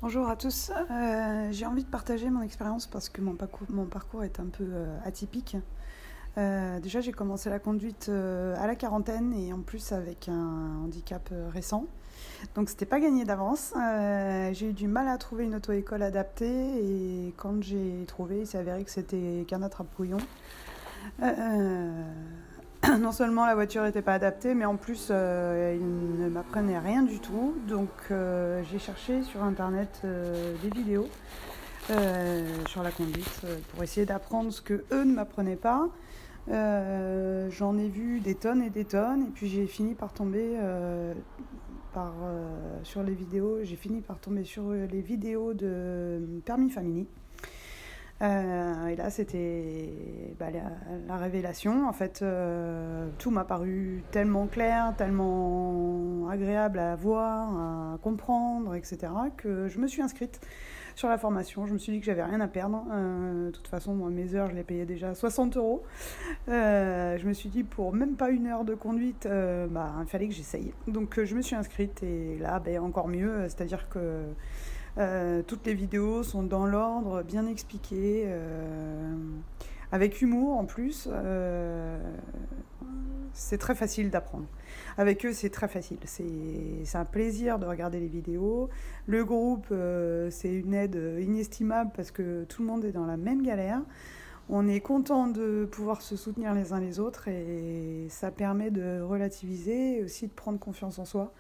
Bonjour à tous. J'ai envie de partager mon expérience parce que mon parcours est un peu atypique. Déjà, j'ai commencé la conduite à la quarantaine et en plus avec un handicap récent. Donc, c'était pas gagné d'avance. J'ai eu du mal à trouver une auto-école adaptée et quand j'ai trouvé, il s'est avéré que c'était qu'un attrape-couillon. Non seulement la voiture n'était pas adaptée, mais en plus, il ne m'apprenait rien du tout. Donc, j'ai cherché sur Internet des vidéos sur la conduite pour essayer d'apprendre ce que eux ne m'apprenaient pas. J'en ai vu des tonnes et puis j'ai fini par tomber sur les vidéos. J'ai fini par tomber sur les vidéos de Permis Family. Et là, c'était la révélation. En fait, tout m'a paru tellement clair, tellement agréable à voir, à comprendre, etc., que je me suis inscrite sur la formation. Je me suis dit que j'avais rien à perdre. De toute façon, moi, mes heures, je les payais déjà 60 €. Je me suis dit, pour même pas une heure de conduite, il fallait que j'essaye. Donc, je me suis inscrite et là, encore mieux. C'est-à-dire que toutes les vidéos sont dans l'ordre, bien expliquées, avec humour en plus. C'est très facile d'apprendre. Avec eux, c'est très facile. C'est un plaisir de regarder les vidéos. Le groupe, c'est une aide inestimable parce que tout le monde est dans la même galère. On est content de pouvoir se soutenir les uns les autres et ça permet de relativiser et aussi de prendre confiance en soi.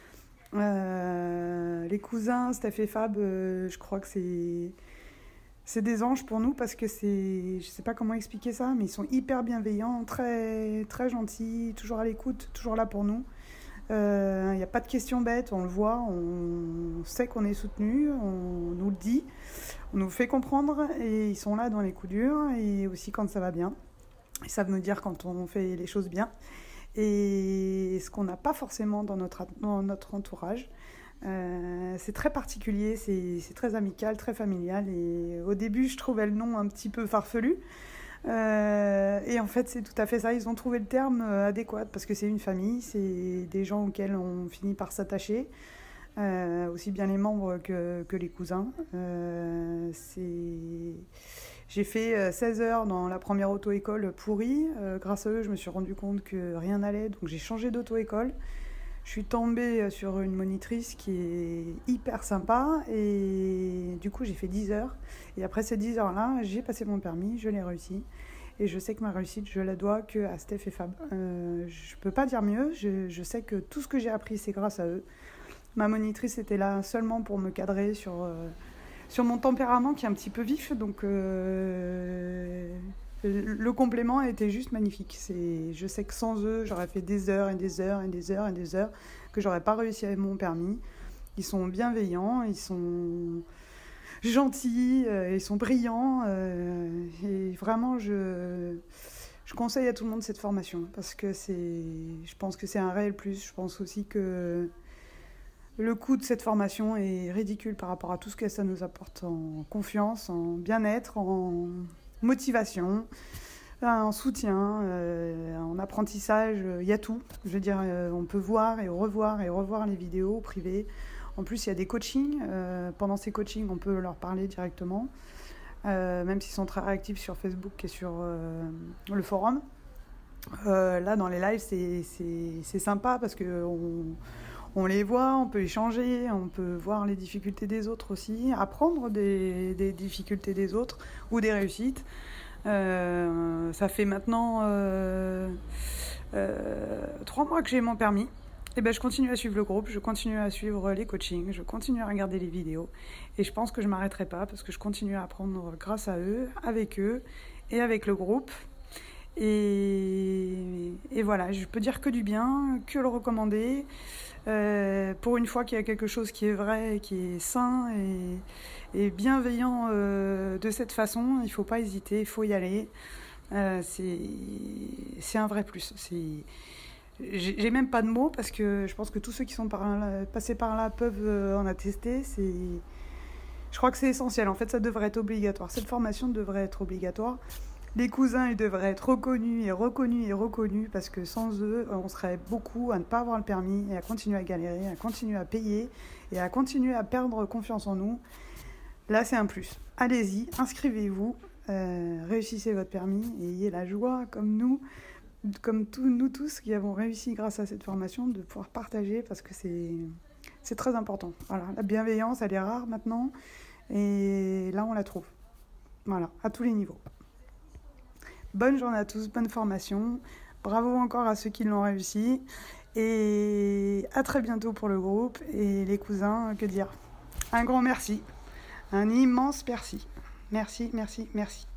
Les cousins, Steph et Fab, je crois que c'est des anges pour nous parce que je sais pas comment expliquer ça, mais ils sont hyper bienveillants, très, très gentils, toujours à l'écoute, toujours là pour nous. Il n'y a pas de questions bêtes, on le voit, on sait qu'on est soutenu, on nous le dit, on nous fait comprendre et ils sont là dans les coups durs et aussi quand ça va bien. Ils savent nous dire quand on fait les choses bien. Et ce qu'on n'a pas forcément dans notre entourage. C'est très particulier, c'est très amical, très familial. Et au début, je trouvais le nom un petit peu farfelu. Et en fait, c'est tout à fait ça. Ils ont trouvé le terme adéquat parce que c'est une famille, c'est des gens auxquels on finit par s'attacher. Aussi bien les membres que les cousins. J'ai fait 16 heures dans la première auto-école pourrie. Grâce à eux, je me suis rendu compte que rien n'allait, donc j'ai changé d'auto-école. Je suis tombée sur une monitrice qui est hyper sympa et du coup, j'ai fait 10 heures. Et après ces 10 heures-là, j'ai passé mon permis, je l'ai réussi. Et je sais que ma réussite, je la dois qu'à Steph et Fab. Je peux pas dire mieux, je sais que tout ce que j'ai appris, c'est grâce à eux. Ma monitrice était là seulement pour me cadrer sur mon tempérament qui est un petit peu vif, donc le complément était juste magnifique. Je sais que sans eux, j'aurais fait des heures et des heures et des heures et des heures que j'aurais pas réussi avec mon permis. Ils sont bienveillants, ils sont gentils, ils sont brillants et vraiment je conseille à tout le monde cette formation parce que je pense que c'est un réel plus. Je pense aussi que le coût de cette formation est ridicule par rapport à tout ce que ça nous apporte en confiance, en bien-être, en motivation, en soutien, en apprentissage. Il y a tout. Je veux dire, on peut voir et revoir les vidéos privées. En plus, il y a des coachings. Pendant ces coachings, on peut leur parler directement, même s'ils sont très réactifs sur Facebook et sur le forum. Là, dans les lives, c'est sympa parce qu'on les voit, on peut échanger, on peut voir les difficultés des autres aussi, apprendre des difficultés des autres ou des réussites. Ça fait maintenant 3 mois que j'ai mon permis. Et je continue à suivre le groupe, je continue à suivre les coachings, je continue à regarder les vidéos. Et je pense que je ne m'arrêterai pas parce que je continue à apprendre grâce à eux, avec eux et avec le groupe. Et voilà, je peux dire que du bien, que le recommander. Pour une fois qu'il y a quelque chose qui est vrai, qui est sain et bienveillant de cette façon, il ne faut pas hésiter, il faut y aller. C'est un vrai plus. J'ai même pas de mots parce que je pense que tous ceux qui sont passés par là peuvent en attester. Je crois que c'est essentiel. En fait, ça devrait être obligatoire. Cette formation devrait être obligatoire. Les cousins, ils devraient être reconnus et reconnus et reconnus parce que sans eux, on serait beaucoup à ne pas avoir le permis et à continuer à galérer, à continuer à payer et à continuer à perdre confiance en nous. Là, c'est un plus. Allez-y, inscrivez-vous, réussissez votre permis et ayez la joie, comme nous, nous tous qui avons réussi grâce à cette formation, de pouvoir partager parce que c'est très important. Voilà, la bienveillance, elle est rare maintenant et là, on la trouve. Voilà, à tous les niveaux. Bonne journée à tous, bonne formation. Bravo encore à ceux qui l'ont réussi. Et à très bientôt pour le groupe. Et les cousins, que dire ? Un grand merci. Un immense merci. Merci, merci, merci.